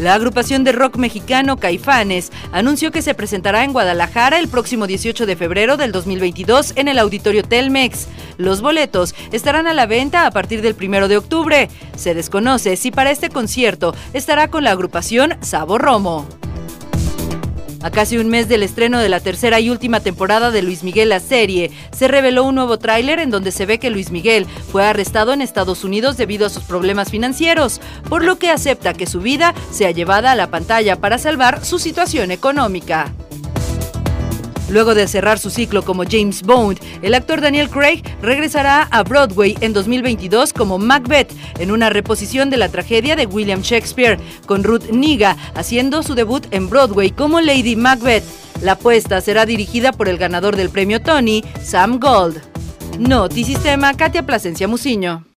La agrupación de rock mexicano Caifanes anunció que se presentará en Guadalajara el próximo 18 de febrero del 2022 en el Auditorio Telmex. Los boletos estarán a la venta a partir del 1 de octubre. Se desconoce si para este concierto estará con la agrupación Sabo Romo. A casi un mes del estreno de la tercera y última temporada de Luis Miguel la serie, se reveló un nuevo tráiler en donde se ve que Luis Miguel fue arrestado en Estados Unidos debido a sus problemas financieros, por lo que acepta que su vida sea llevada a la pantalla para salvar su situación económica. Luego de cerrar su ciclo como James Bond, el actor Daniel Craig regresará a Broadway en 2022 como Macbeth, en una reposición de la tragedia de William Shakespeare, con Ruth Negga haciendo su debut en Broadway como Lady Macbeth. La apuesta será dirigida por el ganador del premio Tony, Sam Gold. Notisistema, Katia Plasencia Muciño.